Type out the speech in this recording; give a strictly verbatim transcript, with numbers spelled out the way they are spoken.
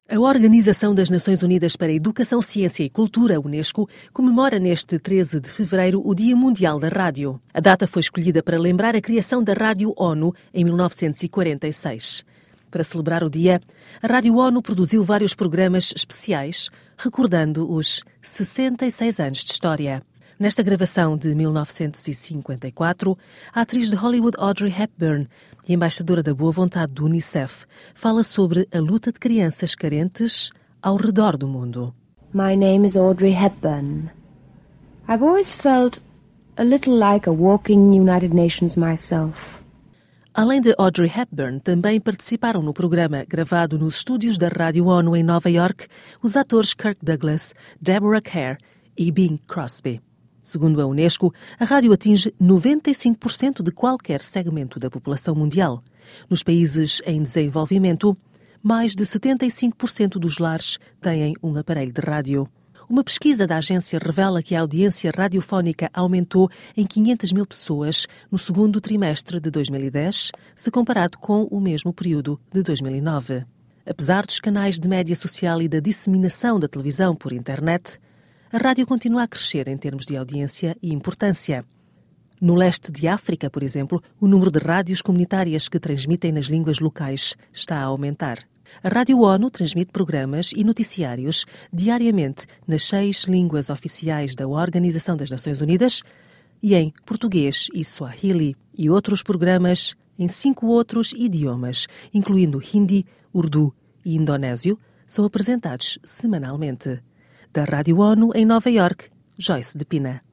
A Organização das Nações Unidas para a Educação, Ciência e Cultura, Unesco, comemora neste treze de fevereiro o Dia Mundial da Rádio. A data foi escolhida para lembrar a criação da Rádio ONU em mil novecentos e quarenta e seis. Para celebrar o dia, a Rádio ONU produziu vários programas especiais, recordando os sessenta e seis anos de história. Nesta gravação de mil novecentos e cinquenta e quatro, a atriz de Hollywood Audrey Hepburn e embaixadora da boa vontade do Unicef fala sobre a luta de crianças carentes ao redor do mundo. My name is Audrey Hepburn. I've always felt a little like a walking United Nations myself. Além de Audrey Hepburn, também participaram no programa gravado nos estúdios da Rádio ONU em Nova York os atores Kirk Douglas, Deborah Kerr e Bing Crosby. Segundo a Unesco, a rádio atinge noventa e cinco por cento de qualquer segmento da população mundial. Nos países em desenvolvimento, mais de setenta e cinco por cento dos lares têm um aparelho de rádio. Uma pesquisa da agência revela que a audiência radiofónica aumentou em quinhentas mil pessoas no segundo trimestre de dois mil e dez, se comparado com o mesmo período de dois mil e nove. Apesar dos canais de média social e da disseminação da televisão por internet, a rádio continua a crescer em termos de audiência e importância. No leste de África, por exemplo, o número de rádios comunitárias que transmitem nas línguas locais está a aumentar. A Rádio ONU transmite programas e noticiários diariamente nas seis línguas oficiais da Organização das Nações Unidas e em português e Swahili, e outros programas em cinco outros idiomas, incluindo Hindi, Urdu e Indonésio, são apresentados semanalmente. Da Rádio ONU em Nova York, Joyce de Pina.